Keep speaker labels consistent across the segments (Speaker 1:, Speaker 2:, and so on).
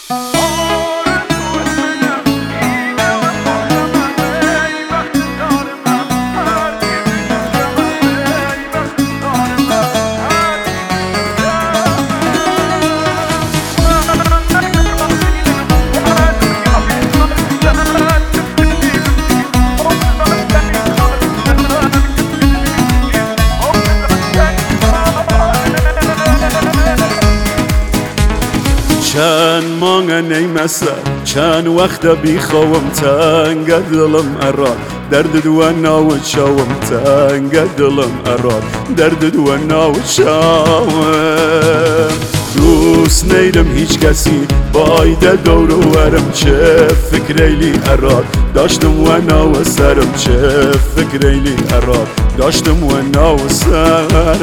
Speaker 1: چند مانگه نیمسه چند وقت بیخوام تنگ دلم اراد درد دو ناو چاوم تنگ دلم اراد درد دو ناو چاوم دوست نیدم هیچ کسی بایده دور و ورم چه فکریلی اراد داشتم و ناو سرم چه فکریلی اراد داشتم و ناو سرم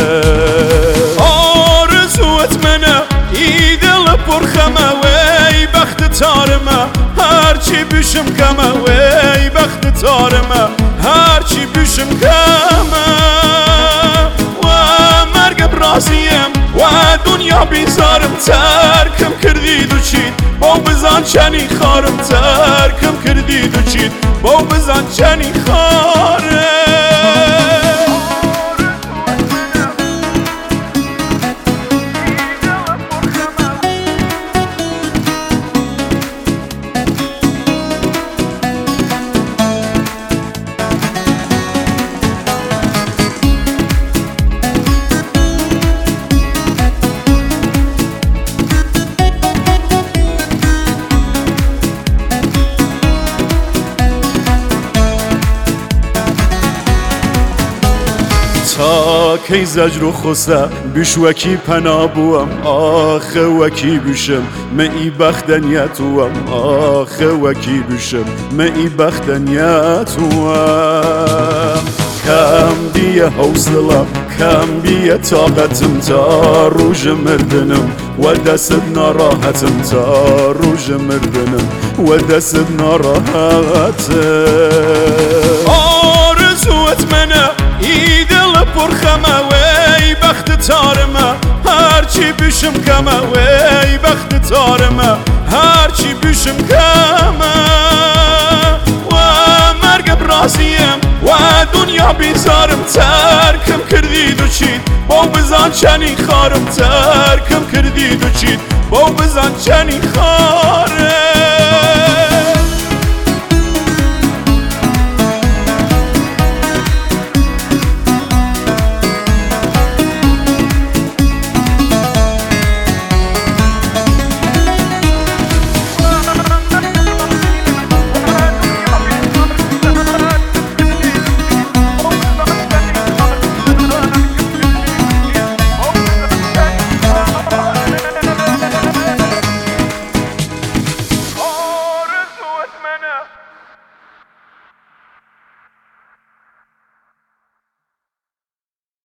Speaker 1: آرزوت منه ای دل پرخمه وی بخت تارمه هرچی بشم کمه وی بخت تارمه هرچی بشم کمه و مرگ برازیم و دنیا بیزارم ترکم کردید و چید با بزن چنی خارم ترکم کردید و چید با بزن چنی خارم تا کی زجر و خسته بیش وکی پنا بوم آخه وکی بشم ما ای بختنیتوم آخه وکی بشم ما ای بختنیتوم کم بیه حوصلم کم بیه طاقتم تا روز مردنم و دست ناراحتم تا روز مردنم و دست ناراحتم آرزوت منه ای دل پرخمه وی بخت تارمه هرچی بشم کمه وی بخت تارمه هرچی بشم کمه و مرگ برازیم و دنیا بیزارم ترکم کردید و چید با بزن چنی خارم ترکم کردید و چید با بزن چنی خارم